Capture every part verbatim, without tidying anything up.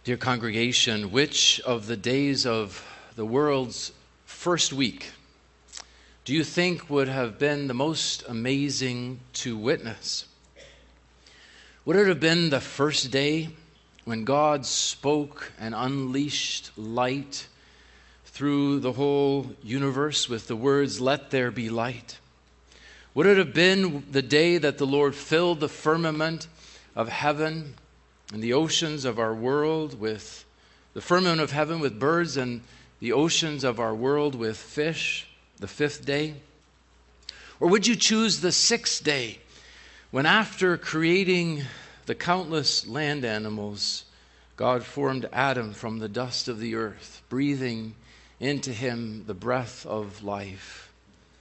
Dear congregation, which of the days of the world's first week do you think would have been the most amazing to witness? Would it have been the first day when God spoke and unleashed light through the whole universe with the words, "Let there be light"? Would it have been the day that the Lord filled the firmament of heaven and the oceans of our world with the firmament of heaven with birds and the oceans of our world with fish, the fifth day? Or would you choose the sixth day, when after creating the countless land animals, God formed Adam from the dust of the earth, breathing into him the breath of life,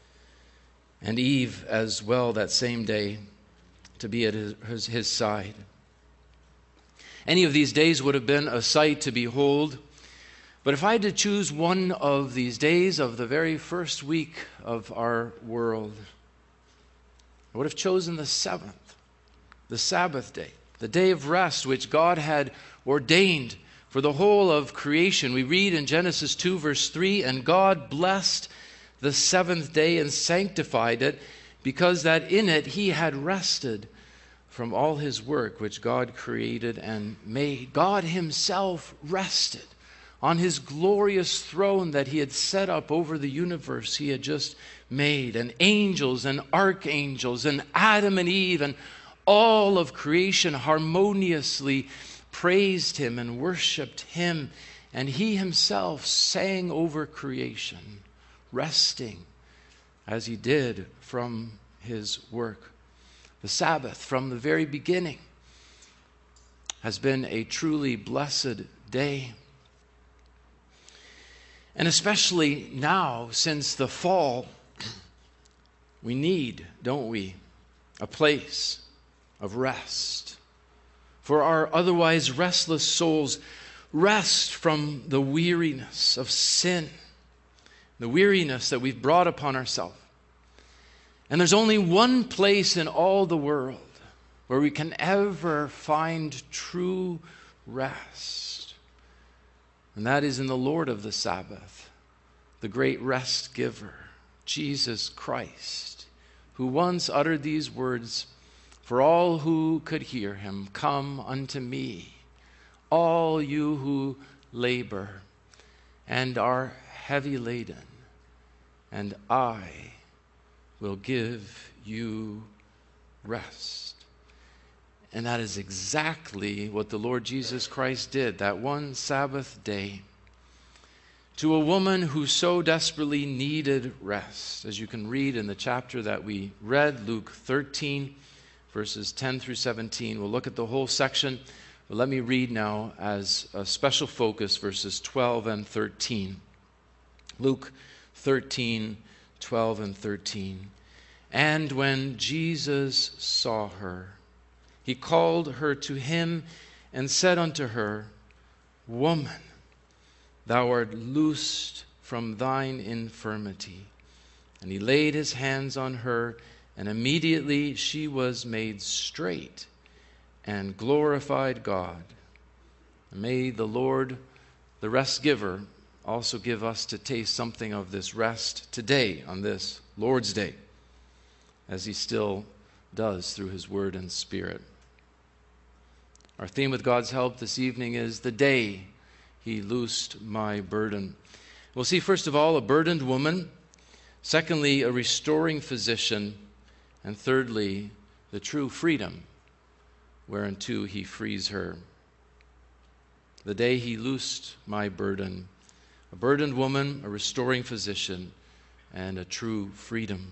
and Eve as well that same day to be at his, his side? Any of these days would have been a sight to behold. But if I had to choose one of these days of the very first week of our world, I would have chosen the seventh, the Sabbath day, the day of rest which God had ordained for the whole of creation. We read in Genesis two, verse three, "And God blessed the seventh day and sanctified it, because that in it he had rested from all his work which God created and made." God himself rested on his glorious throne that he had set up over the universe he had just made, and angels and archangels and Adam and Eve and all of creation harmoniously praised him and worshiped him, and he himself sang over creation, resting as he did from his work. The Sabbath, from the very beginning, has been a truly blessed day. And especially now, since the fall, we need, don't we, a place of rest for our otherwise restless souls. Rest from the weariness of sin, the weariness that we've brought upon ourselves. And there's only one place in all the world where we can ever find true rest, and that is in the Lord of the Sabbath, the great rest giver, Jesus Christ, who once uttered these words for all who could hear him, "Come unto me, all you who labor and are heavy laden, and I will give you rest." And that is exactly what the Lord Jesus Christ did that one Sabbath day to a woman who so desperately needed rest. As you can read in the chapter that we read, Luke thirteen, verses ten through seventeen. We'll look at the whole section, but let me read now as a special focus verses twelve and thirteen. Luke thirteen, twelve and thirteen. "And when Jesus saw her, he called her to him and said unto her, Woman, thou art loosed from thine infirmity. And he laid his hands on her, and immediately she was made straight and glorified God." And may the Lord, the rest giver, also give us to taste something of this rest today on this Lord's Day, as he still does through his word and spirit. Our theme with God's help this evening is the day he loosed my burden. We'll see first of all a burdened woman, secondly a restoring physician, and thirdly the true freedom whereunto he frees her. The day he loosed my burden, a burdened woman, a restoring physician, and a true freedom.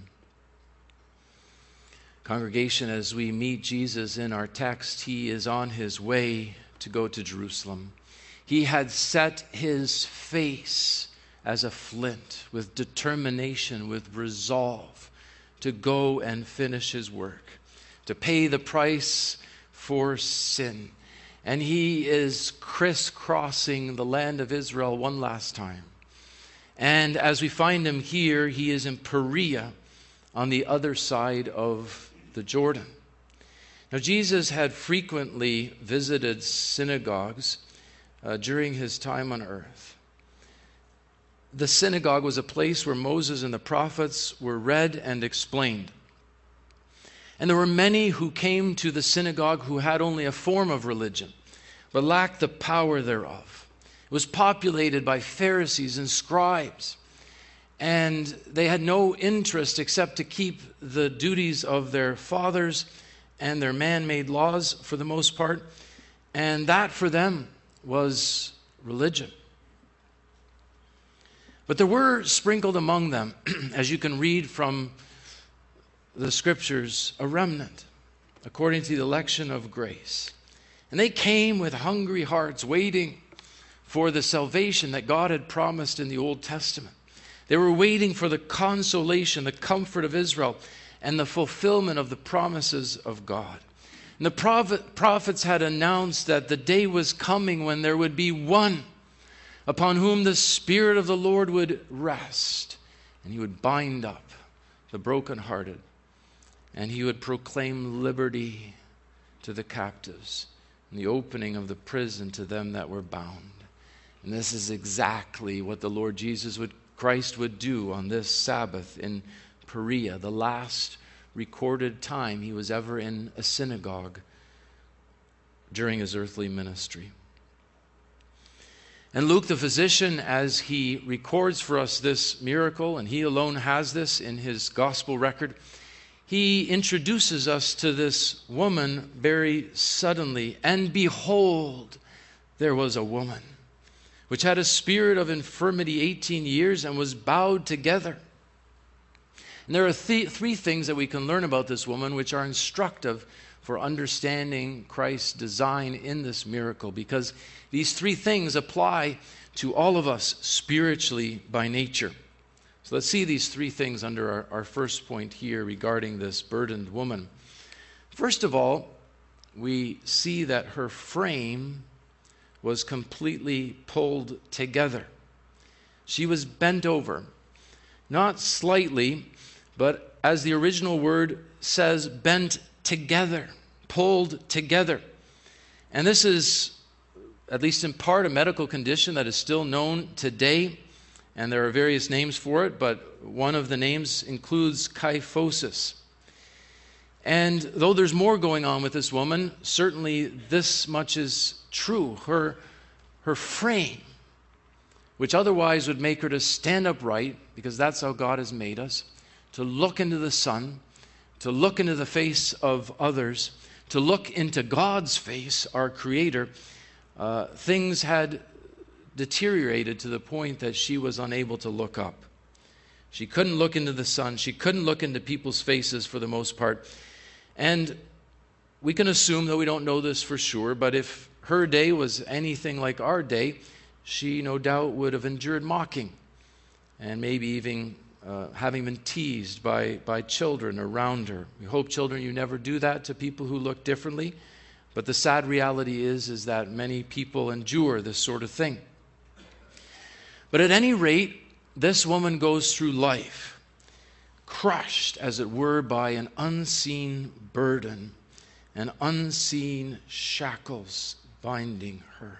Congregation, as we meet Jesus in our text, he is on his way to go to Jerusalem. He had set his face as a flint with determination, with resolve to go and finish his work, to pay the price for sin. And he is crisscrossing the land of Israel one last time. And as we find him here, he is in Perea on the other side of the Jordan. Now, Jesus had frequently visited synagogues uh, during his time on earth. The synagogue was a place where Moses and the prophets were read and explained. And there were many who came to the synagogue who had only a form of religion, but lacked the power thereof. It was populated by Pharisees and scribes, and they had no interest except to keep the duties of their fathers and their man-made laws for the most part, and that for them was religion. But there were sprinkled among them, as you can read from the scriptures, a remnant, according to the election of grace. And they came with hungry hearts, waiting for the salvation that God had promised in the Old Testament. They were waiting for the consolation, the comfort of Israel, and the fulfillment of the promises of God. And the prophet, prophets had announced that the day was coming when there would be one upon whom the Spirit of the Lord would rest, and he would bind up the brokenhearted, and he would proclaim liberty to the captives, and the opening of the prison to them that were bound. And this is exactly what the Lord Jesus would, Christ would do on this Sabbath in Perea, the last recorded time he was ever in a synagogue during his earthly ministry. And Luke, the physician, as he records for us this miracle, and he alone has this in his gospel record, he introduces us to this woman very suddenly. And behold, there was a woman which had a spirit of infirmity eighteen years and was bowed together. And there are th- three things that we can learn about this woman which are instructive for understanding Christ's design in this miracle, because these three things apply to all of us spiritually by nature. So let's see these three things under our, our first point here regarding this burdened woman. First of all, we see that her frame was completely pulled together. She was bent over, not slightly, but as the original word says, bent together, pulled together. And this is, at least in part, a medical condition that is still known today, and there are various names for it, but one of the names includes kyphosis. And though there's more going on with this woman, certainly this much is true. Her, her frame, which otherwise would make her to stand upright, because that's how God has made us, to look into the sun, to look into the face of others, to look into God's face, our Creator, uh, things had deteriorated to the point that she was unable to look up. She couldn't look into the sun. She couldn't look into people's faces for the most part. And we can assume, though we don't know this for sure, but if her day was anything like our day, she no doubt would have endured mocking and maybe even uh, having been teased by, by children around her. We hope, children, you never do that to people who look differently. But the sad reality is, is that many people endure this sort of thing. But at any rate, this woman goes through life, crushed, as it were, by an unseen burden and unseen shackles binding her.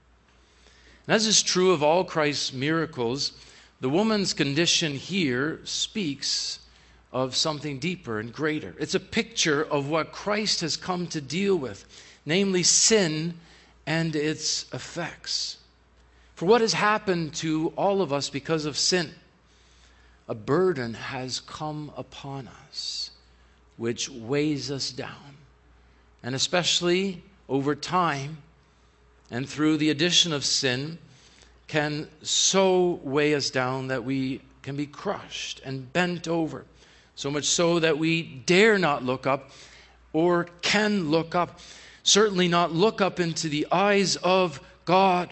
And as is true of all Christ's miracles, the woman's condition here speaks of something deeper and greater. It's a picture of what Christ has come to deal with, namely sin and its effects. For what has happened to all of us because of sin? A burden has come upon us which weighs us down. And especially over time and through the addition of sin, can so weigh us down that we can be crushed and bent over. So much so that we dare not look up or can look up. Certainly not look up into the eyes of God.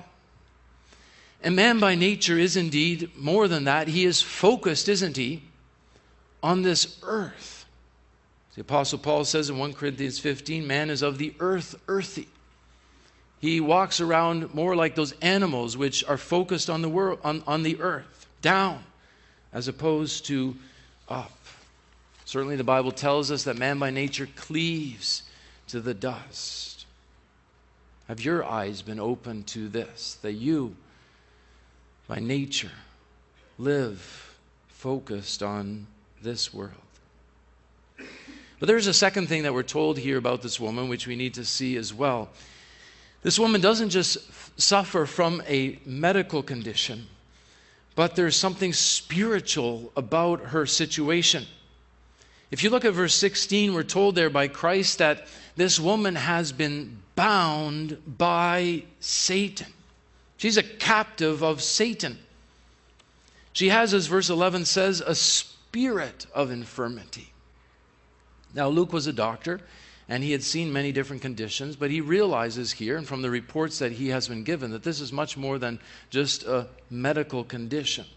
And man by nature is indeed more than that. He is focused, isn't he, on this earth. The Apostle Paul says in First Corinthians fifteen, man is of the earth, earthy. He walks around more like those animals which are focused on the world, on, on the earth, down, as opposed to up. Certainly the Bible tells us that man by nature cleaves to the dust. Have your eyes been open to this, that you, by nature, live focused on this world? But there's a second thing that we're told here about this woman, which we need to see as well. This woman doesn't just suffer from a medical condition, but there's something spiritual about her situation. If you look at verse sixteen, we're told there by Christ that this woman has been bound by Satan. She's a captive of Satan. She has, as verse eleven says, a spirit of infirmity. Now, Luke was a doctor, and he had seen many different conditions, but he realizes here, and from the reports that he has been given, that this is much more than just a medical condition.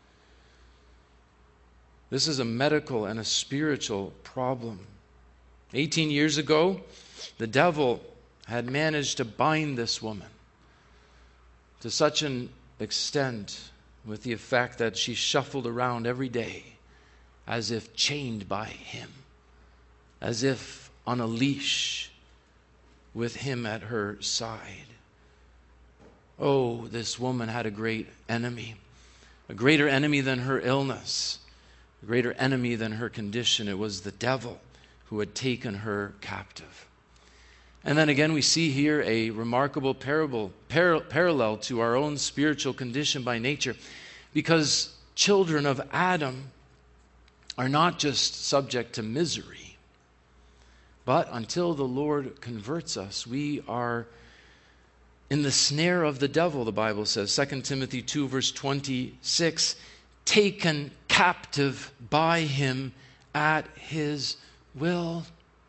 This is a medical and a spiritual problem. eighteen years ago, the devil had managed to bind this woman to such an extent, with the effect that she shuffled around every day as if chained by him, as if on a leash with him at her side. Oh, this woman had a great enemy, a greater enemy than her illness, a greater enemy than her condition. It was the devil who had taken her captive. And then again, we see here a remarkable parable, par- parallel to our own spiritual condition by nature, because children of Adam are not just subject to misery, but until the Lord converts us, we are in the snare of the devil, the Bible says. Second Timothy two, verse twenty-six, taken captive by him at his will.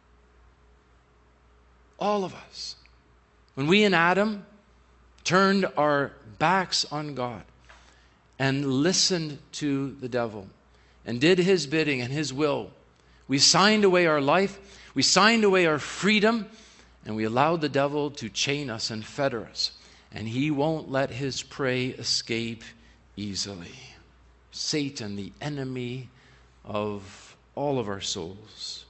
All of us. When we in Adam turned our backs on God and listened to the devil and did his bidding and his will, we signed away our life, we signed away our freedom, and we allowed the devil to chain us and fetter us. And he won't let his prey escape easily. Satan, the enemy of all of our souls.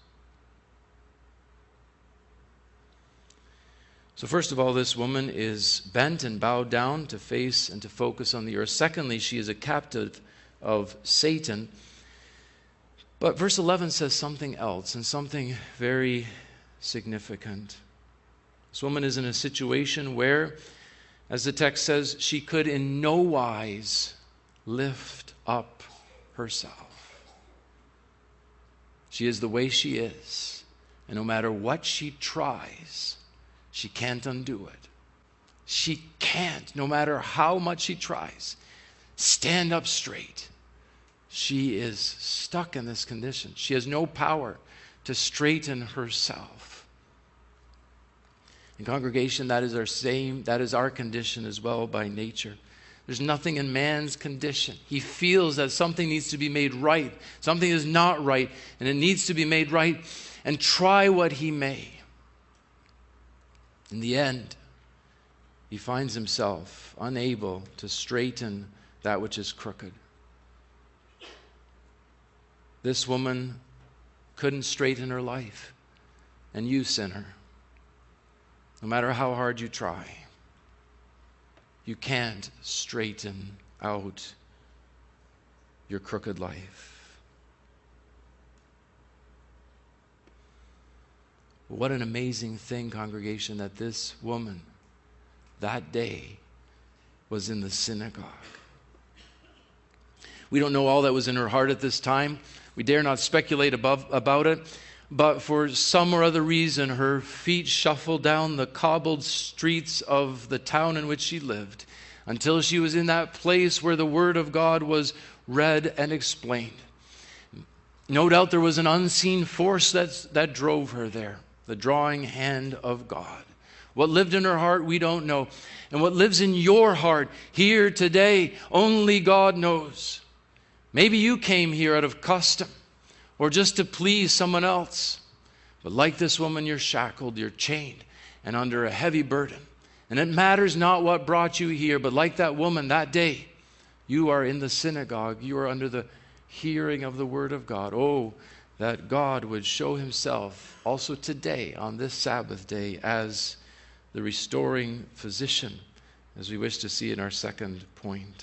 So first of all, this woman is bent and bowed down to face and to focus on the earth. Secondly, she is a captive of Satan. But verse eleven says something else, and something very significant. This woman is in a situation where, as the text says, she could in no wise lift up herself. She is the way she is, and no matter what she tries, she can't undo it. She can't, no matter how much she tries, stand up straight. She is stuck in this condition. She has no power to straighten herself. In congregation, that is our same, that is our condition as well by nature. There's nothing in man's condition. He feels that something needs to be made right. Something is not right, and it needs to be made right, and try what he may. In the end, he finds himself unable to straighten that which is crooked. This woman couldn't straighten her life, and you, sinner, no matter how hard you try, you can't straighten out your crooked life. What an amazing thing, congregation, that this woman that day was in the synagogue. We don't know all that was in her heart at this time. We dare not speculate above, about it. But for some or other reason, her feet shuffled down the cobbled streets of the town in which she lived until she was in that place where the Word of God was read and explained. No doubt there was an unseen force that's, that drove her there, the drawing hand of God. What lived in her heart, we don't know. And what lives in your heart here today, only God knows. Maybe you came here out of custom or just to please someone else. But like this woman, you're shackled, you're chained, and under a heavy burden. And it matters not what brought you here, but like that woman that day, you are in the synagogue, you are under the hearing of the Word of God. Oh, that God would show himself also today on this Sabbath day as the restoring physician, as we wish to see in our second point.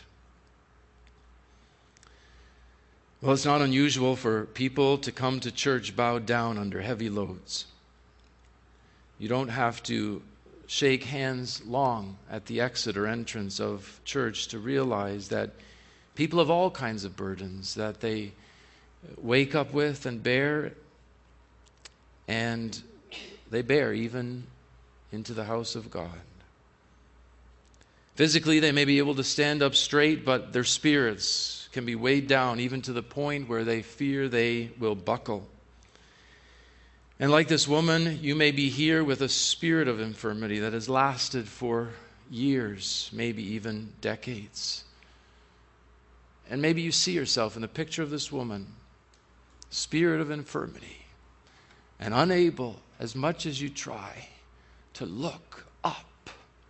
Well, it's not unusual for people to come to church bowed down under heavy loads. You don't have to shake hands long at the exit or entrance of church to realize that people have all kinds of burdens that they wake up with and bear, and they bear even into the house of God. Physically, they may be able to stand up straight, but their spirits can be weighed down even to the point where they fear they will buckle. And like this woman, you may be here with a spirit of infirmity that has lasted for years, maybe even decades. And maybe you see yourself in the picture of this woman, spirit of infirmity, and unable, as much as you try, to look up.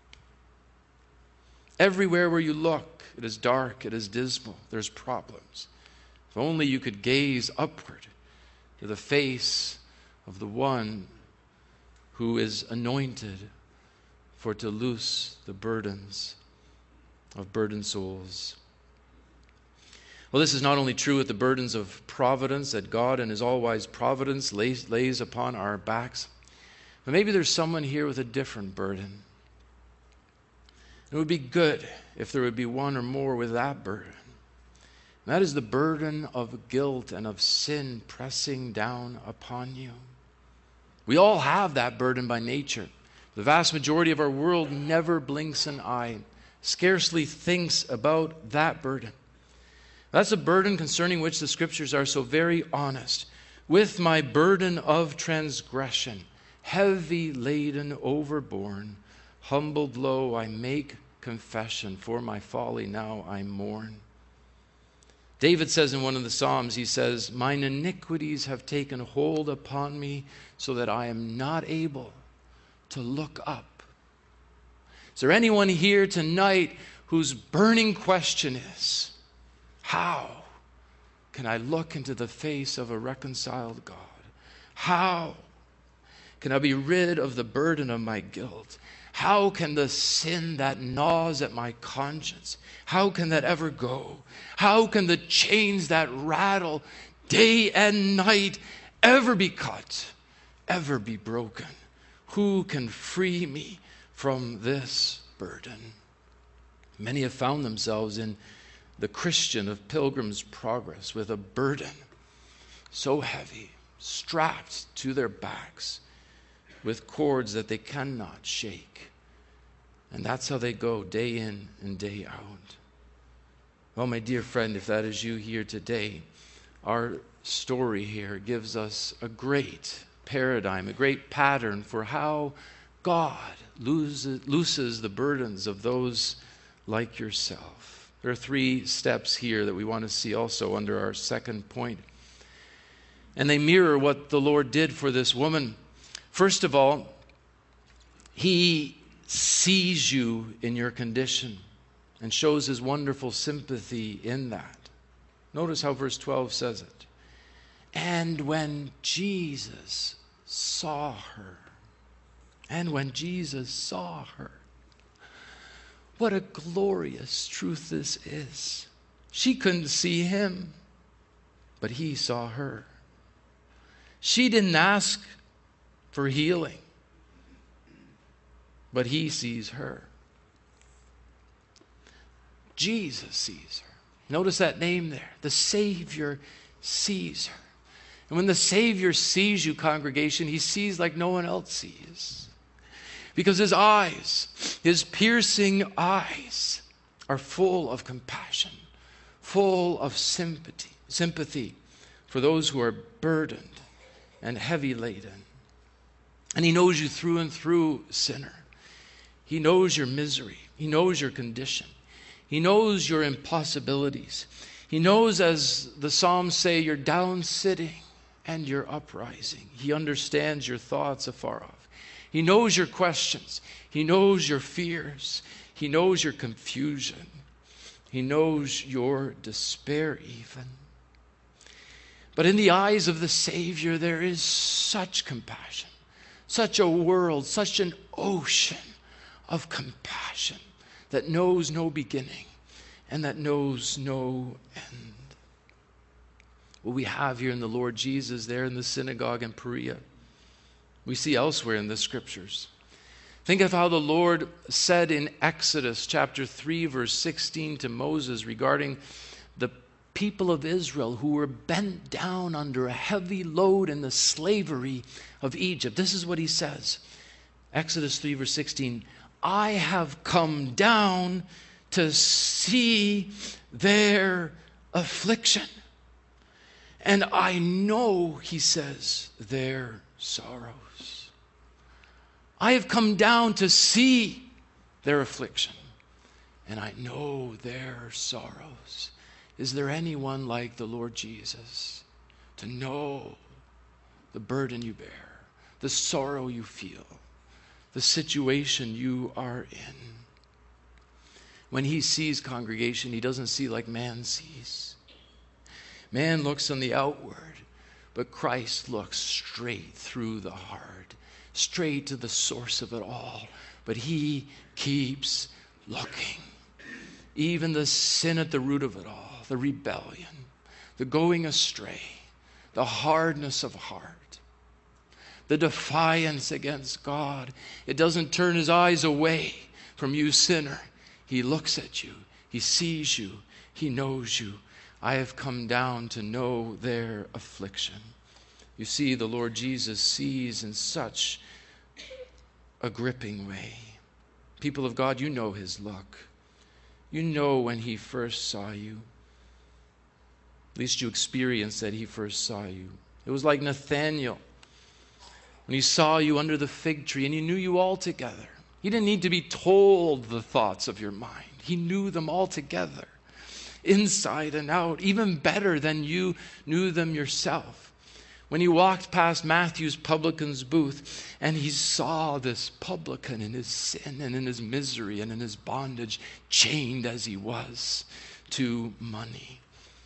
Everywhere where you look, it is dark, it is dismal, there's problems. If only you could gaze upward to the face of the one who is anointed for to loose the burdens of burdened souls. Well, this is not only true with the burdens of providence that God in his all-wise providence lays, lays upon our backs, but maybe there's someone here with a different burden. It would be good if there would be one or more with that burden. And that is the burden of guilt and of sin pressing down upon you. We all have that burden by nature. The vast majority of our world never blinks an eye, scarcely thinks about that burden. That's a burden concerning which the Scriptures are so very honest. With my burden of transgression, heavy laden, overborne, humbled low, I make confession. For my folly now I mourn. David says in one of the Psalms, he says, mine iniquities have taken hold upon me so that I am not able to look up. Is there anyone here tonight whose burning question is, how can I look into the face of a reconciled God? How can I be rid of the burden of my guilt? How can the sin that gnaws at my conscience, how can that ever go? How can the chains that rattle day and night ever be cut, ever be broken? Who can free me from this burden? Many have found themselves in the Christian of Pilgrim's Progress with a burden so heavy, strapped to their backs with cords that they cannot shake. And that's how they go day in and day out. Well, my dear friend, if that is you here today, our story here gives us a great paradigm, a great pattern for how God loses, looses the burdens of those like yourself. There are three steps here that we want to see also under our second point. And they mirror what the Lord did for this woman. First of all, he sees you in your condition and shows his wonderful sympathy in that. Notice how verse twelve says it. And when Jesus saw her, and when Jesus saw her, what a glorious truth this is. She couldn't see him, but he saw her. She didn't ask for healing, but he sees her. Jesus sees her. Notice that name there. The Savior sees her. And when the Savior sees you, congregation, he sees like no one else sees. Because his eyes, his piercing eyes, are full of compassion, full of sympathy, sympathy for those who are burdened and heavy laden. And he knows you through and through, sinner. He knows your misery. He knows your condition. He knows your impossibilities. He knows, as the Psalms say, you're down sitting and you're uprising. He understands your thoughts afar off. He knows your questions. He knows your fears. He knows your confusion. He knows your despair even. But in the eyes of the Savior, there is such compassion, such a world, such an ocean of compassion that knows no beginning and that knows no end. What we have here in the Lord Jesus there in the synagogue in Perea, we see elsewhere in the scriptures. Think of how the Lord said in Exodus chapter three, verse sixteen to Moses regarding the people of Israel who were bent down under a heavy load in the slavery of Egypt. This is what he says. Exodus three, verse sixteen, I have come down to see their affliction. And I know, he says, their sorrows. I have come down to see their affliction. And I know their sorrows. Is there anyone like the Lord Jesus to know the burden you bear, the sorrow you feel, the situation you are in? When he sees congregation, he doesn't see like man sees. Man looks on the outward, but Christ looks straight through the heart, straight to the source of it all. But he keeps looking. Even the sin at the root of it all, the rebellion, the going astray, the hardness of heart, the defiance against God. It doesn't turn his eyes away from you, sinner. He looks at you. He sees you. He knows you. I have come down to know their affliction. You see, the Lord Jesus sees in such a gripping way. People of God, you know his look. You know when he first saw you. At least you experienced that he first saw you. It was like Nathanael when he saw you under the fig tree and he knew you altogether. He didn't need to be told the thoughts of your mind. He knew them altogether, inside and out, even better than you knew them yourself. When he walked past Matthew's publican's booth and he saw this publican in his sin and in his misery and in his bondage, chained as he was to money.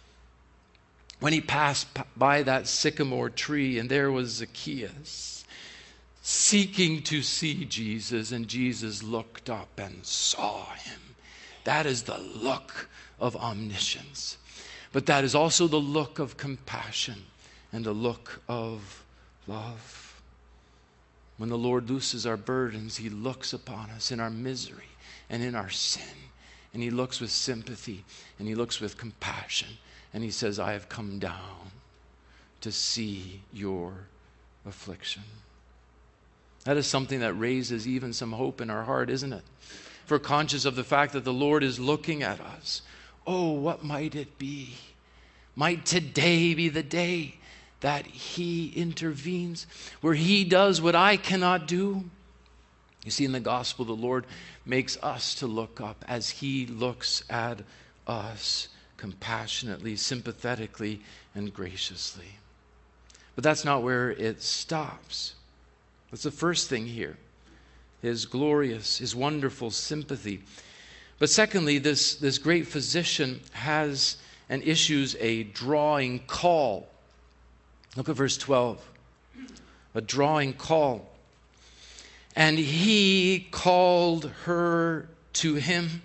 When he passed by that sycamore tree and there was Zacchaeus seeking to see Jesus, and Jesus looked up and saw him. That is the look of omniscience. But that is also the look of compassion and a look of love. When the Lord looses our burdens, he looks upon us in our misery and in our sin. And he looks with sympathy and he looks with compassion. And he says, I have come down to see your affliction. That is something that raises even some hope in our heart, isn't it? If we're conscious of the fact that the Lord is looking at us, oh, what might it be? Might today be the day that he intervenes, where he does what I cannot do? You see, in the gospel, the Lord makes us to look up as he looks at us compassionately, sympathetically, and graciously. But that's not where it stops. That's the first thing here. His glorious, his wonderful sympathy. But secondly, this, this great physician has and issues a drawing call. Look at verse twelve. A drawing call. And he called her to him.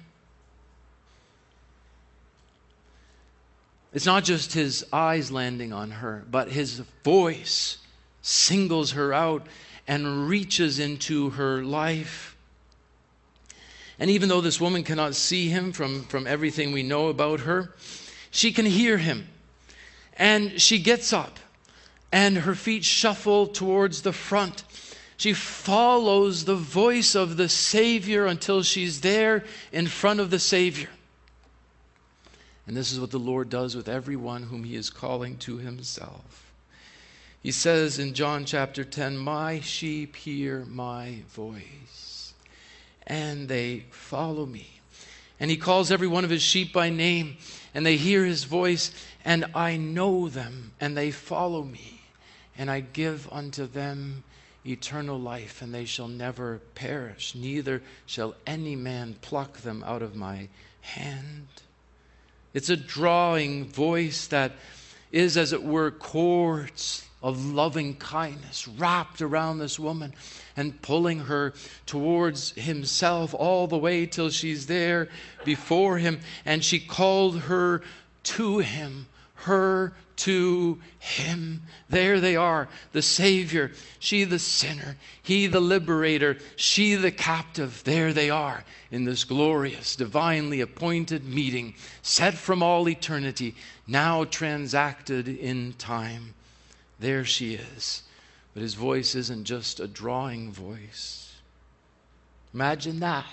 It's not just his eyes landing on her, but his voice singles her out and reaches into her life. And even though this woman cannot see him from, from everything we know about her, she can hear him. And she gets up, and her feet shuffle towards the front. She follows the voice of the Savior until she's there in front of the Savior. And this is what the Lord does with everyone whom he is calling to himself. He says in John chapter ten, my sheep hear my voice, and they follow me. And he calls every one of his sheep by name, and they hear his voice, and I know them, and they follow me. And I give unto them eternal life, and they shall never perish, neither shall any man pluck them out of my hand. It's a drawing voice that is, as it were, cords of loving kindness wrapped around this woman and pulling her towards himself all the way till she's there before him. And she called her to him, her to him. There they are, the Savior, she the sinner, he the liberator, she the captive. There they are in this glorious, divinely appointed meeting, set from all eternity, now transacted in time. There she is. But his voice isn't just a drawing voice. Imagine that.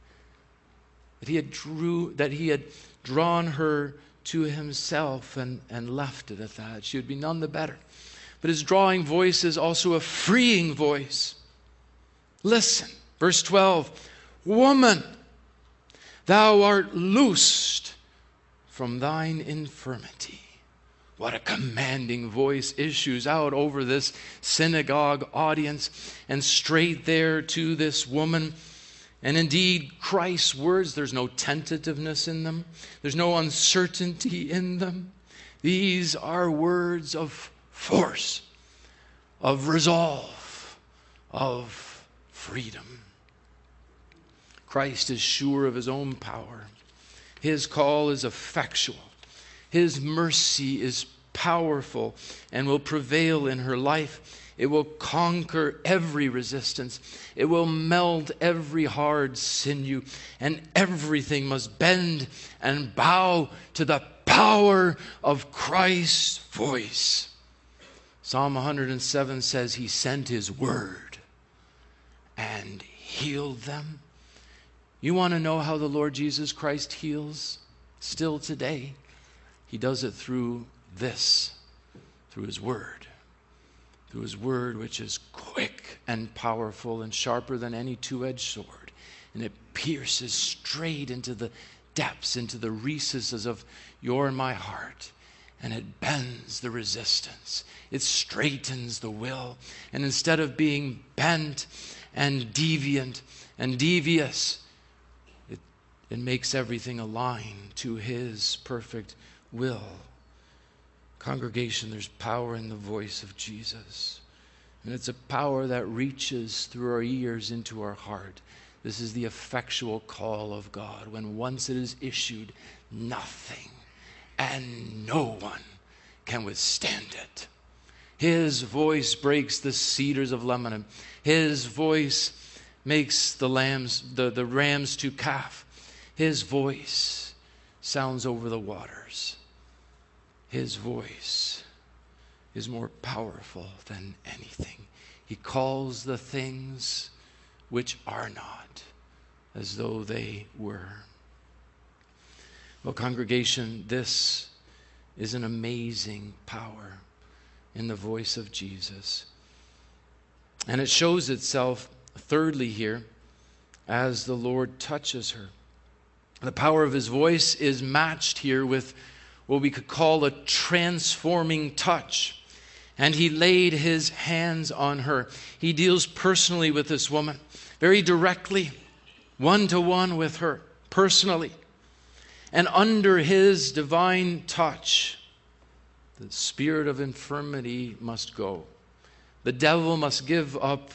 That he had drew, that he had drawn her to himself and, and left it at that. She would be none the better. But his drawing voice is also a freeing voice. Listen, verse twelve. Woman, thou art loosed from thine infirmity. What a commanding voice issues out over this synagogue audience and straight there to this woman. And indeed, Christ's words, there's no tentativeness in them. There's no uncertainty in them. These are words of force, of resolve, of freedom. Christ is sure of his own power. His call is effectual. His mercy is powerful and will prevail in her life. It will conquer every resistance. It will melt every hard sinew, and everything must bend and bow to the power of Christ's voice. Psalm one hundred seven says he sent his word and healed them. You want to know how the Lord Jesus Christ heals still today? He does it through this, through his word. Through his word, which is quick and powerful and sharper than any two-edged sword. And it pierces straight into the depths, into the recesses of your and my heart. And it bends the resistance. It straightens the will. And instead of being bent and deviant and devious, it, it makes everything align to his perfect will. Congregation, there's power in the voice of Jesus. And it's a power that reaches through our ears into our heart. This is the effectual call of God. When once it is issued, nothing and no one can withstand it. His voice breaks the cedars of Lebanon. His voice makes the lambs, the, the rams to calf. His voice sounds over the waters. His voice is more powerful than anything. He calls the things which are not as though they were. Well, congregation, this is an amazing power in the voice of Jesus. And it shows itself, thirdly, here, as the Lord touches her. The power of his voice is matched here with what we could call a transforming touch. And he laid his hands on her. He deals personally with this woman, very directly, one-to-one with her, personally. And under his divine touch, the spirit of infirmity must go. The devil must give up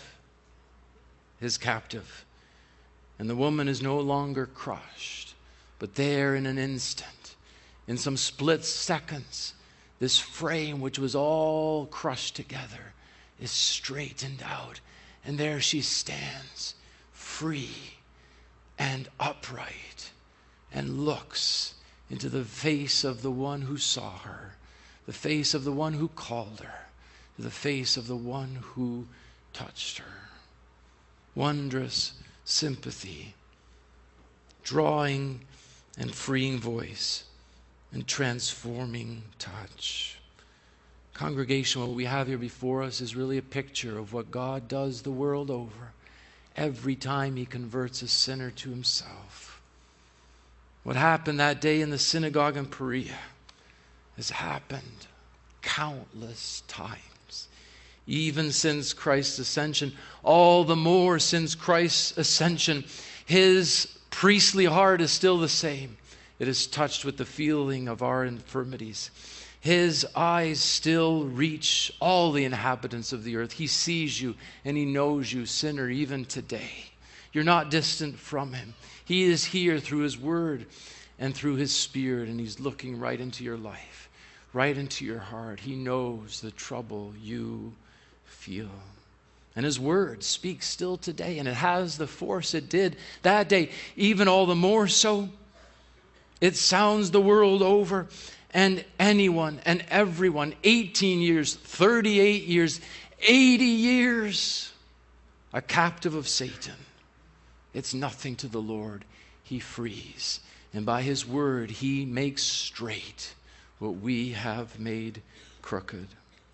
his captive. And the woman is no longer crushed, but there in an instant, in some split seconds, this frame which was all crushed together is straightened out. And there she stands, free and upright, and looks into the face of the one who saw her, the face of the one who called her, the face of the one who touched her. Wondrous sympathy, drawing and freeing voice, and transforming touch. Congregation, what we have here before us is really a picture of what God does the world over every time he converts a sinner to himself. What happened that day in the synagogue in Perea has happened countless times. Even since Christ's ascension, all the more since Christ's ascension, his priestly heart is still the same. It is touched with the feeling of our infirmities. His eyes still reach all the inhabitants of the earth. He sees you and he knows you, sinner, even today. You're not distant from him. He is here through his word and through his spirit, and he's looking right into your life, right into your heart. He knows the trouble you feel. And his word speaks still today, and it has the force it did that day, even all the more so. It sounds the world over, and anyone and everyone, eighteen years, thirty-eight years, eighty years, a captive of Satan. It's nothing to the Lord. He frees. And by his word, he makes straight what we have made crooked.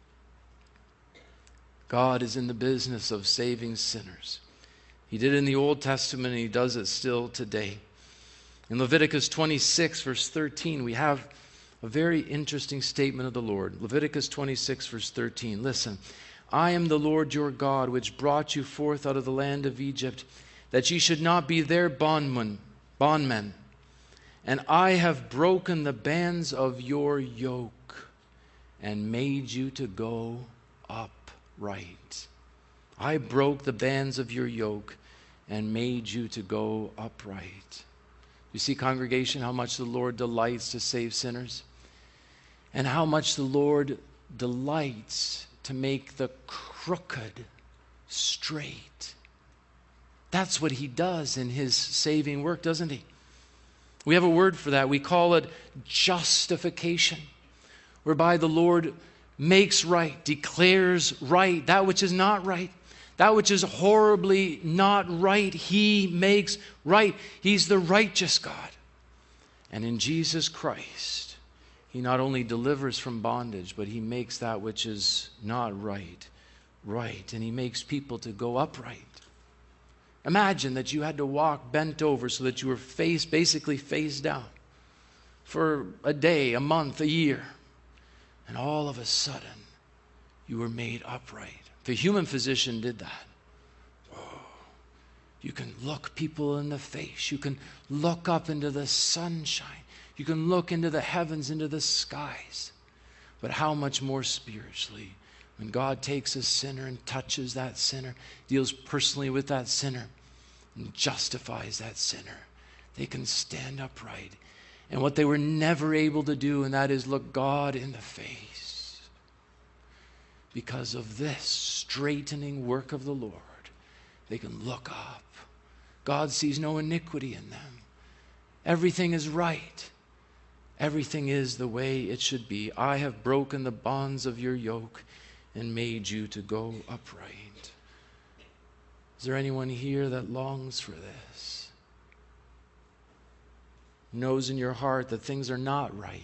God is in the business of saving sinners. He did it in the Old Testament, and he does it still today. In Leviticus twenty-six, verse thirteen, we have a very interesting statement of the Lord. Leviticus twenty-six, verse thirteen. Listen. I am the Lord your God, which brought you forth out of the land of Egypt, that ye should not be their bondmen, bondmen. And I have broken the bands of your yoke and made you to go upright. I broke the bands of your yoke and made you to go upright. You see, congregation, how much the Lord delights to save sinners, and how much the Lord delights to make the crooked straight. That's what he does in his saving work, doesn't he? We have a word for that. We call it justification, whereby the Lord makes right, declares right that which is not right, that which is horribly not right. He makes right. He's the righteous God. And in Jesus Christ, he not only delivers from bondage, but he makes that which is not right, right. And he makes people to go upright. Imagine that you had to walk bent over so that you were face, basically face down for a day, a month, a year. And all of a sudden, you were made upright. The human physician did that. Whoa. You can look people in the face. You can look up into the sunshine. You can look into the heavens, into the skies. But how much more spiritually, when God takes a sinner and touches that sinner, deals personally with that sinner, and justifies that sinner, they can stand upright. And what they were never able to do, and that is look God in the face. Because of this straightening work of the Lord, they can look up. God sees no iniquity in them. Everything is right. Everything is the way it should be. I have broken the bonds of your yoke and made you to go upright. Is there anyone here that longs for this? Knows in your heart that things are not right?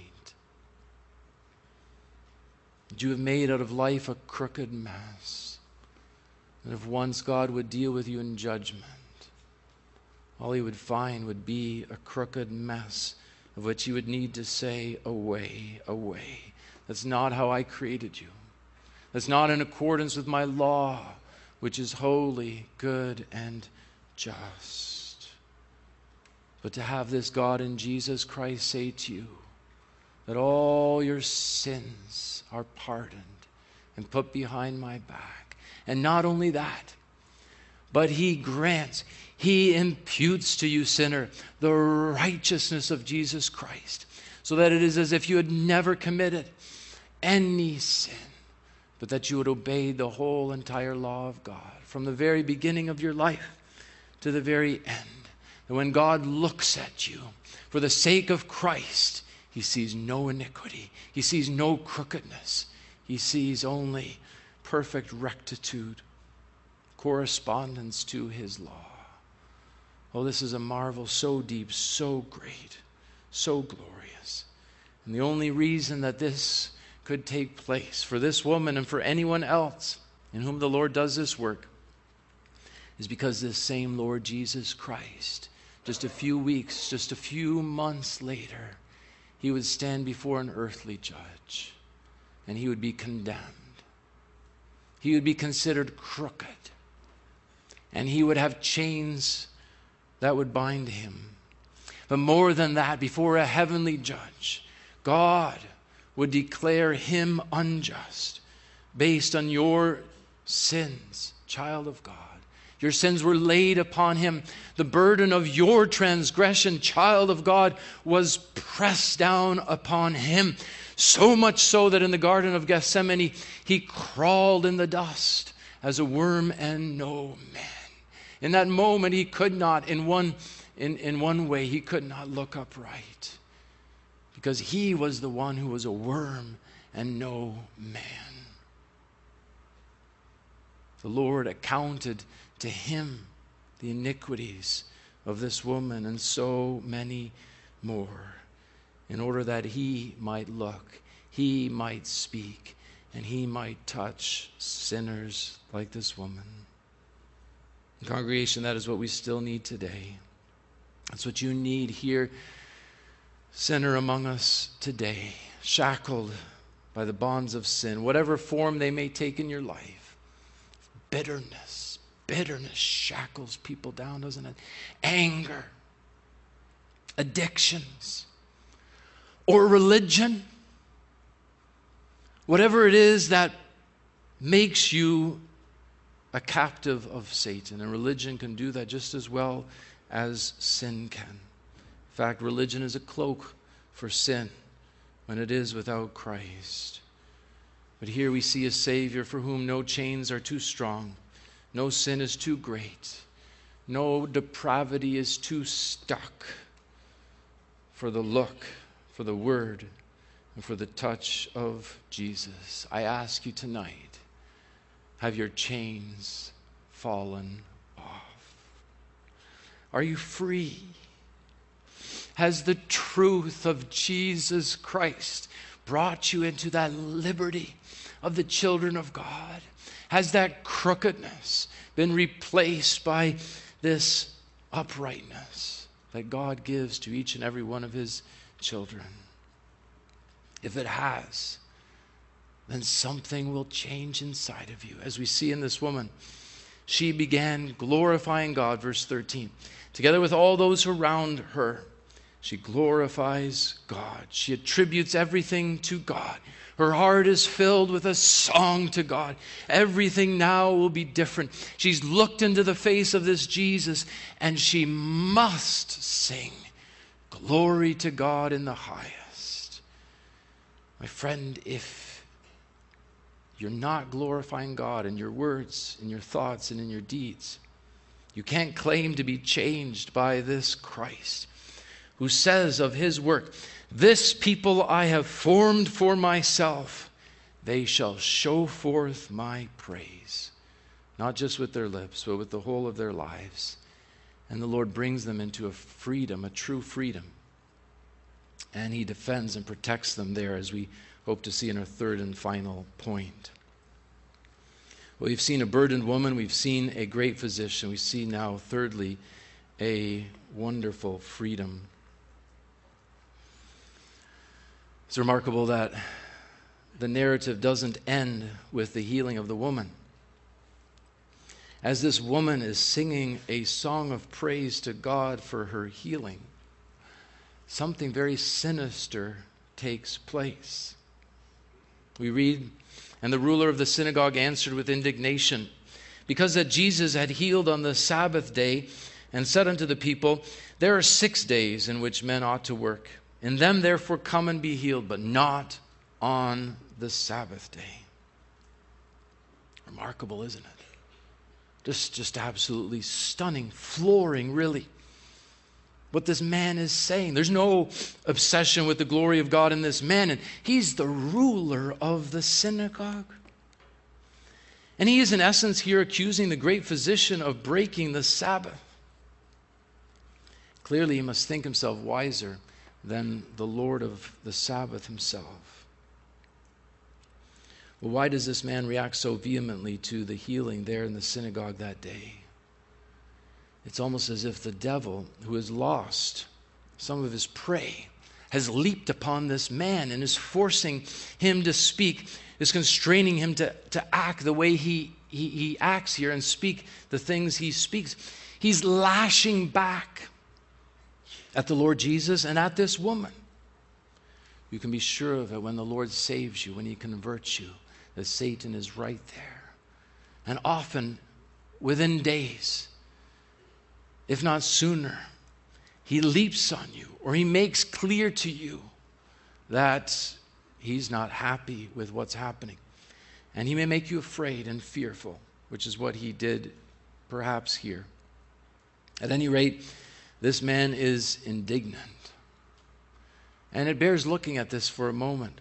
That you have made out of life a crooked mess? And if once God would deal with you in judgment, all he would find would be a crooked mess of which he would need to say, away, away. That's not how I created you. That's not in accordance with my law, which is holy, good, and just. But to have this God in Jesus Christ say to you that all your sins are pardoned and put behind my back. And not only that, but he grants, he imputes to you, sinner, the righteousness of Jesus Christ, so that it is as if you had never committed any sin, but that you would obey the whole entire law of God from the very beginning of your life to the very end. And when God looks at you for the sake of Christ, he sees no iniquity. He sees no crookedness. He sees only perfect rectitude, correspondence to his law. Oh, this is a marvel so deep, so great, so glorious. And the only reason that this could take place for this woman and for anyone else in whom the Lord does this work is because this same Lord Jesus Christ, just a few weeks, just a few months later, he would stand before an earthly judge and he would be condemned. He would be considered crooked, and he would have chains that would bind him. But more than that, before a heavenly judge, God would declare him unjust based on your sins, child of God. Your sins were laid upon him. The burden of your transgression, child of God, was pressed down upon him. So much so that in the Garden of Gethsemane, he crawled in the dust as a worm and no man. In that moment, he could not, in one, in, in one way, he could not look upright. Because he was the one who was a worm and no man. The Lord accounted to him the iniquities of this woman and so many more, in order that he might look, he might speak, and he might touch sinners like this woman. Congregation, that is what we still need today. That's what you need here, sinner among us today, shackled by the bonds of sin, whatever form they may take in your life. Bitterness. Bitterness shackles people down, doesn't it? Anger. Addictions. Or religion. Whatever it is that makes you a captive of Satan. And religion can do that just as well as sin can. In fact, religion is a cloak for sin when it is without Christ. But here we see a Savior for whom no chains are too strong, no sin is too great, no depravity is too stuck for the look, for the word, and for the touch of Jesus. I ask you tonight, have your chains fallen off? Are you free? Has the truth of Jesus Christ brought you into that liberty of the children of God? Has that crookedness been replaced by this uprightness that God gives to each and every one of his children? If it has, then something will change inside of you. As we see in this woman, she began glorifying God, verse thirteen. Together with all those around her, she glorifies God. She attributes everything to God. Her heart is filled with a song to God. Everything now will be different. She's looked into the face of this Jesus, and she must sing, glory to God in the highest. My friend, if you're not glorifying God in your words, in your thoughts, and in your deeds, you can't claim to be changed by this Christ, who says of his work, "This people I have formed for myself, they shall show forth my praise." Not just with their lips, but with the whole of their lives. And the Lord brings them into a freedom, a true freedom. And he defends and protects them there, as we hope to see in our third and final point. Well, we've seen a burdened woman, we've seen a great physician, we see now, thirdly, a wonderful freedom. It's remarkable that the narrative doesn't end with the healing of the woman. As this woman is singing a song of praise to God for her healing, something very sinister takes place. We read, "And the ruler of the synagogue answered with indignation, because that Jesus had healed on the Sabbath day, and said unto the people, There are six days in which men ought to work. In them therefore come and be healed, but not on the Sabbath day." Remarkable, isn't it? Just, just absolutely stunning, flooring, really, what this man is saying. There's no obsession with the glory of God in this man, and he's the ruler of the synagogue. And he is in essence here accusing the great physician of breaking the Sabbath. Clearly he must think himself wiser than the Lord of the Sabbath himself. Well, why does this man react so vehemently to the healing there in the synagogue that day? It's almost as if the devil, who has lost some of his prey, has leaped upon this man and is forcing him to speak, is constraining him to, to act the way he, he, he acts here and speak the things he speaks. He's lashing back at the Lord Jesus and at this woman, You can be sure of it when the Lord saves you, when he converts you, that Satan is right there. And often, within days, if not sooner, he leaps on you, or he makes clear to you that he's not happy with what's happening. And he may make you afraid and fearful, which is what he did perhaps here. At any rate, this man is indignant. And it bears looking at this for a moment.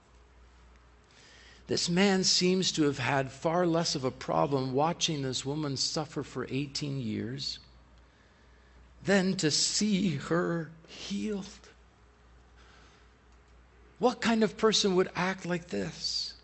This man seems to have had far less of a problem watching this woman suffer for eighteen years than to see her healed. What kind of person would act like this?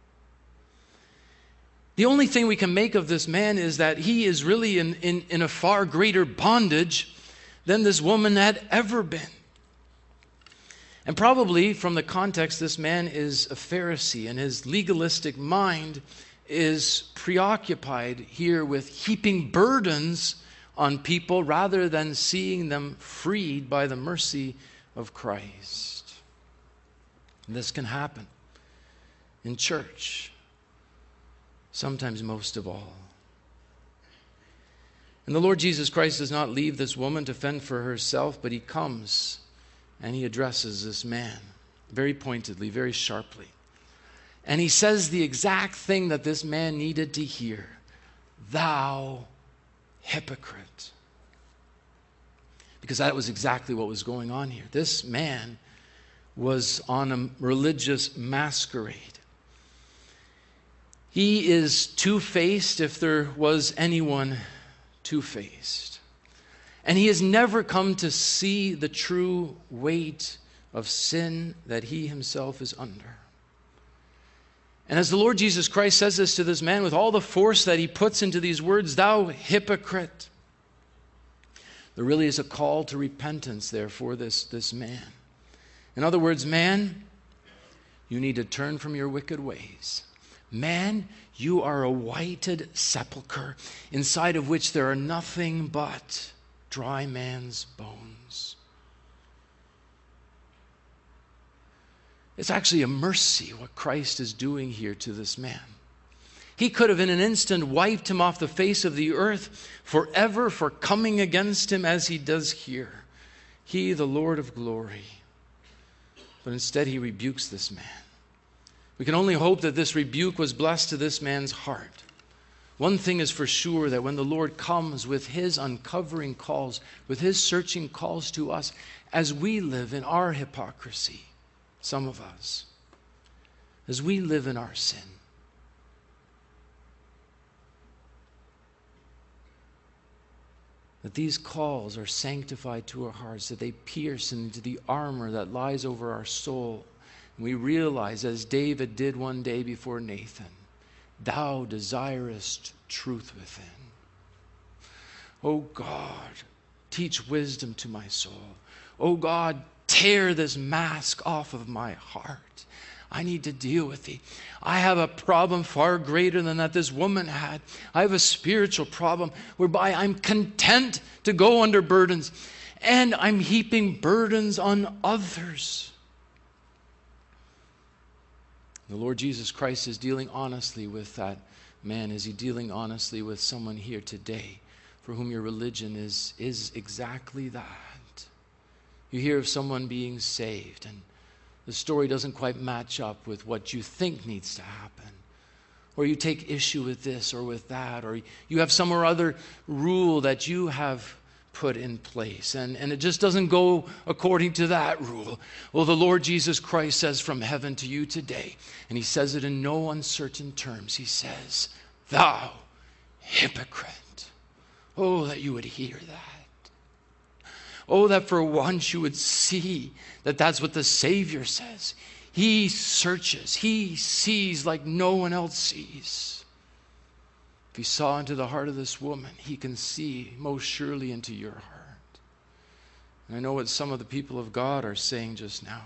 The only thing we can make of this man is that he is really in, in, in a far greater bondage than this woman had ever been. And probably from the context, this man is a Pharisee, and his legalistic mind is preoccupied here with heaping burdens on people rather than seeing them freed by the mercy of Christ. And this can happen in church, sometimes most of all. And the Lord Jesus Christ does not leave this woman to fend for herself, but he comes and he addresses this man very pointedly, very sharply. And he says the exact thing that this man needed to hear. Thou hypocrite. Because that was exactly what was going on here. This man was on a religious masquerade. He is two-faced if there was anyone two-faced. And he has never come to see the true weight of sin that he himself is under. And as the Lord Jesus Christ says this to this man with all the force that he puts into these words, thou hypocrite, there really is a call to repentance there for this, this man. In other words, man, you need to turn from your wicked ways. Man, you are a whited sepulcher, inside of which there are nothing but dry man's bones. It's actually a mercy what Christ is doing here to this man. He could have in an instant wiped him off the face of the earth forever for coming against him as he does here. He, the Lord of glory. But instead he rebukes this man. We can only hope that this rebuke was blessed to this man's heart. One thing is for sure, that when the Lord comes with his uncovering calls, with his searching calls to us, as we live in our hypocrisy, some of us, as we live in our sin, that these calls are sanctified to our hearts, that they pierce into the armor that lies over our soul. And we realize, as David did one day before Nathan, thou desirest truth within. O God, teach wisdom to my soul. O God, tear this mask off of my heart. I need to deal with thee. I have a problem far greater than that this woman had. I have a spiritual problem whereby I'm content to go under burdens, and I'm heaping burdens on others. The Lord Jesus Christ is dealing honestly with that man. Is he dealing honestly with someone here today for whom your religion is, is exactly that? You hear of someone being saved, and the story doesn't quite match up with what you think needs to happen. Or you take issue with this or with that, or you have some or other rule that you have put in place, and, and it just doesn't go according to that rule. Well, the Lord Jesus Christ says from heaven to you today, and he says it in no uncertain terms. He says, thou hypocrite. Oh, that you would hear that. Oh, that for once you would see that that's what the Savior says. He searches. He sees like no one else sees. If he saw into the heart of this woman, he can see most surely into your heart. And I know what some of the people of God are saying just now.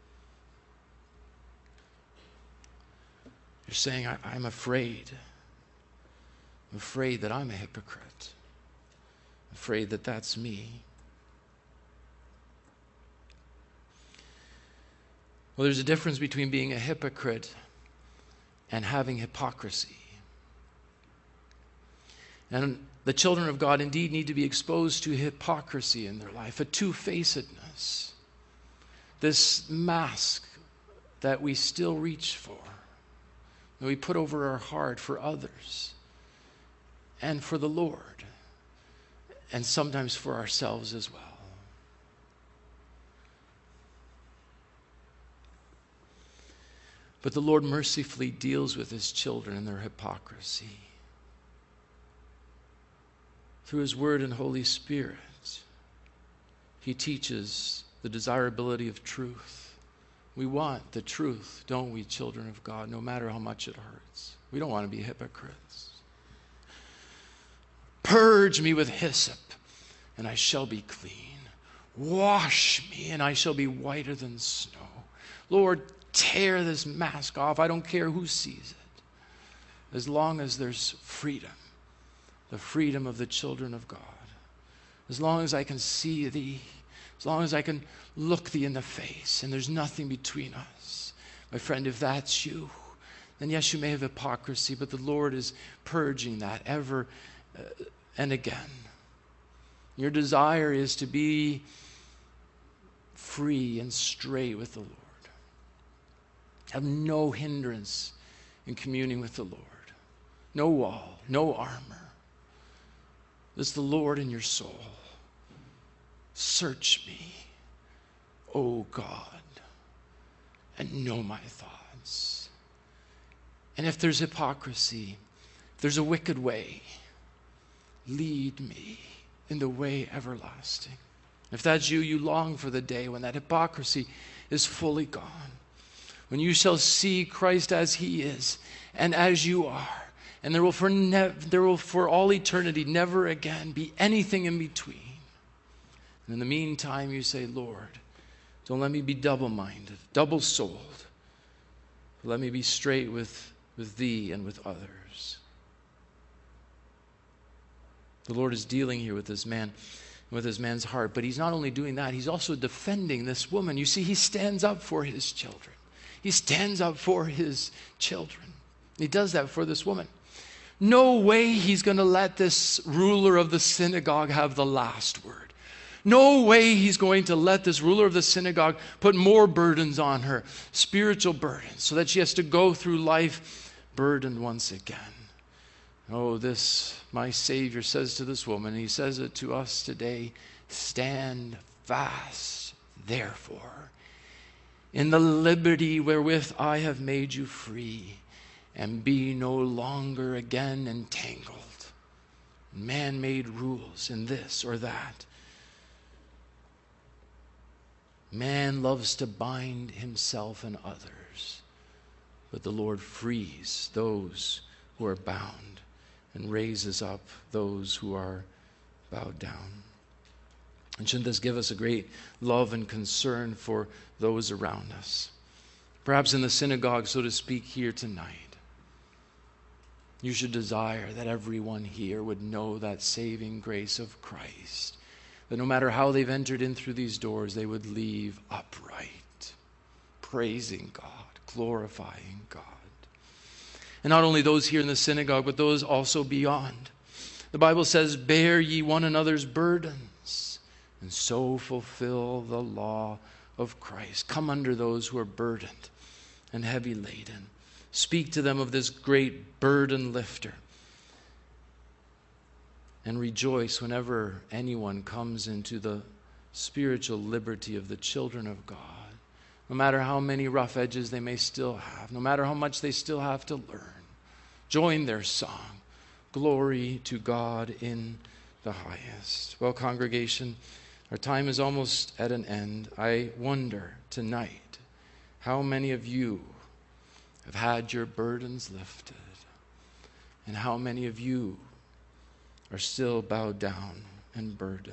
You're saying, I, I'm afraid. I'm afraid that I'm a hypocrite. I'm afraid that that's me. Well, there's a difference between being a hypocrite and having hypocrisy. And the children of God indeed need to be exposed to hypocrisy in their life, a two-facedness, this mask that we still reach for, that we put over our heart for others and for the Lord, and sometimes for ourselves as well. But the Lord mercifully deals with his children in their hypocrisy through his word and Holy Spirit. He teaches the desirability of truth. We want the truth, don't we, children of God, no matter how much it hurts. We don't want to be hypocrites. Purge me with hyssop, and I shall be clean. Wash me, and I shall be whiter than snow. Lord, tear this mask off. I don't care who sees it. As long as there's freedom, the freedom of the children of God. As long as I can see thee, as long as I can look thee in the face, and there's nothing between us. My friend, if that's you, then yes, you may have hypocrisy, but the Lord is purging that ever uh, and again. Your desire is to be free and straight with the Lord. Have no hindrance in communing with the Lord. No wall, no armor. It's the Lord in your soul. Search me, O God, and know my thoughts. And if there's hypocrisy, if there's a wicked way, lead me in the way everlasting. If that's you, you long for the day when that hypocrisy is fully gone. When you shall see Christ as he is and as you are. And there will for ne- there will for all eternity never again be anything in between. And in the meantime, you say, Lord, don't let me be double-minded, double-souled. Let me be straight with, with thee and with others. The Lord is dealing here with this man, with this man's heart. But he's not only doing that, he's also defending this woman. You see, he stands up for his children. He stands up for his children. He does that for this woman. No way he's going to let this ruler of the synagogue have the last word. No way he's going to let this ruler of the synagogue put more burdens on her, spiritual burdens, so that she has to go through life burdened once again. Oh, this, my Savior says to this woman, he says it to us today, stand fast, therefore, in the liberty wherewith I have made you free, and be no longer again entangled in man-made rules in this or that. Man loves to bind himself and others, but the Lord frees those who are bound and raises up those who are bowed down. And shouldn't this give us a great love and concern for those around us? Perhaps in the synagogue, so to speak, here tonight, you should desire that everyone here would know that saving grace of Christ, that no matter how they've entered in through these doors, they would leave upright, praising God, glorifying God. And not only those here in the synagogue, but those also beyond. The Bible says, bear ye one another's burdens, and so fulfill the law of Christ. Come under those who are burdened and heavy laden. Speak to them of this great burden lifter. And rejoice whenever anyone comes into the spiritual liberty of the children of God. No matter how many rough edges they may still have, no matter how much they still have to learn, join their song. Glory to God in the highest. Well, congregation, our time is almost at an end. I wonder tonight how many of you have had your burdens lifted, and how many of you are still bowed down and burdened.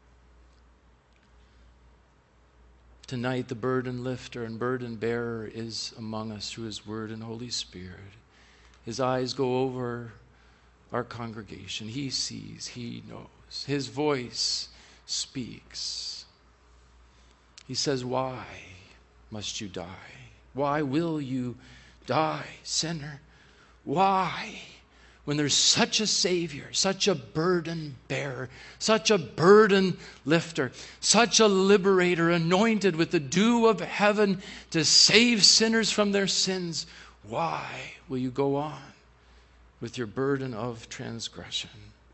Tonight, the burden lifter and burden bearer is among us through his word and Holy Spirit. His eyes go over our congregation. He sees, he knows. His voice speaks. He says, why? must you die? Why will you die, sinner? Why? When there's such a Savior, such a burden bearer, such a burden lifter, such a liberator, anointed with the dew of heaven to save sinners from their sins, why will you go on with your burden of transgression?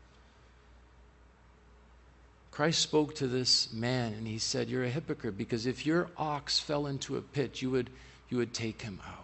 Christ spoke to this man and he said, you're a hypocrite, because if your ox fell into a pit, you would, you would take him out.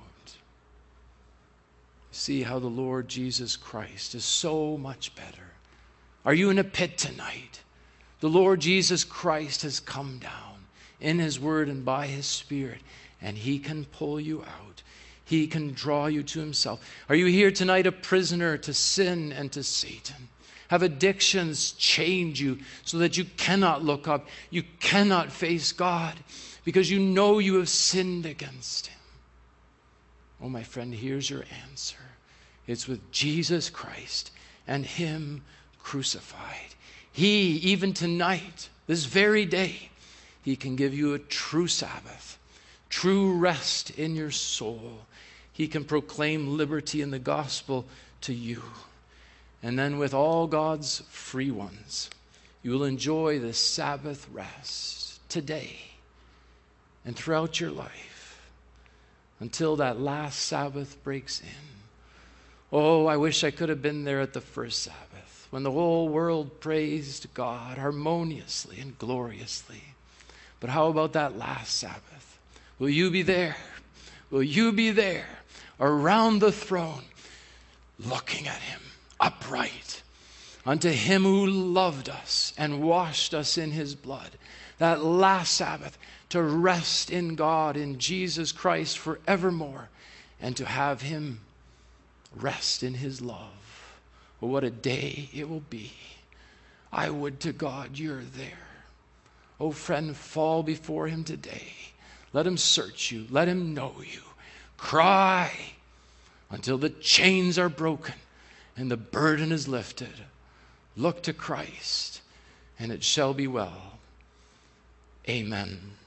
See how the Lord Jesus Christ is so much better. Are you in a pit tonight? The Lord Jesus Christ has come down in his word and by his Spirit, and he can pull you out. He can draw you to himself. Are you here tonight a prisoner to sin and to Satan? Have addictions chained you so that you cannot look up, you cannot face God because you know you have sinned against him? Oh, my friend, here's your answer. It's with Jesus Christ and him crucified. He, even tonight, this very day, he can give you a true Sabbath, true rest in your soul. He can proclaim liberty in the gospel to you. And then with all God's free ones, you will enjoy the Sabbath rest today and throughout your life until that last Sabbath breaks in. Oh, I wish I could have been there at the first Sabbath when the whole world praised God harmoniously and gloriously. But how about that last Sabbath? Will you be there? Will you be there around the throne looking at him upright unto him who loved us and washed us in his blood? That last Sabbath, to rest in God, in Jesus Christ forevermore, and to have him rest in his love. Well, what a day it will be. I would to God you're there. Oh, friend, fall before him today. Let him search you. Let him know you. Cry until the chains are broken and the burden is lifted. Look to Christ, and it shall be well. Amen.